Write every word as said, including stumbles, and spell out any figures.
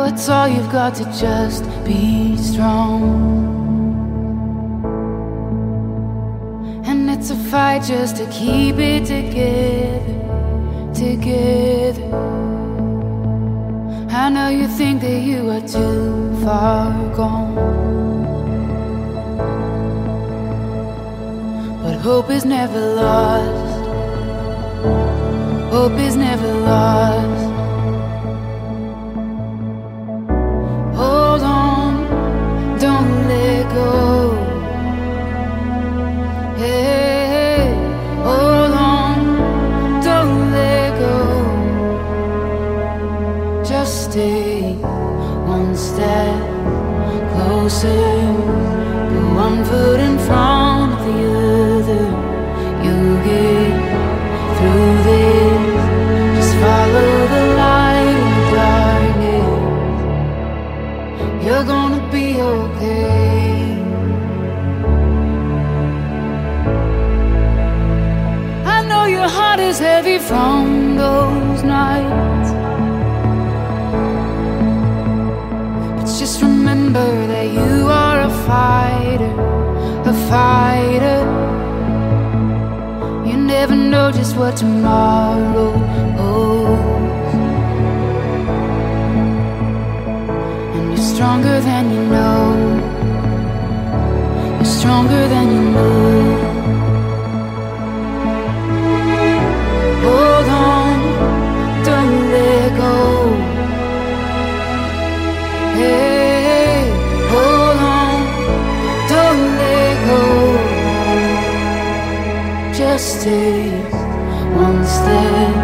it's all you've got to just be strong. And it's a fight just to keep it together, together. I know you think that you are too far gone, but hope is never lost. Hope is never lost. Hold on, don't let go. Hey, hold on, don't let go. Just stay one step closer, put one foot in front of the other. You'll get through this. Just follow the light in the darkness. You're gonna be okay. I know your heart is heavy from those nights, but just remember that you are a fighter, a fighter. You never know just what tomorrow holds, and you're stronger than you know. You're stronger than you know. Hold on, don't let go. Hey, hold on, don't let go. Just take one step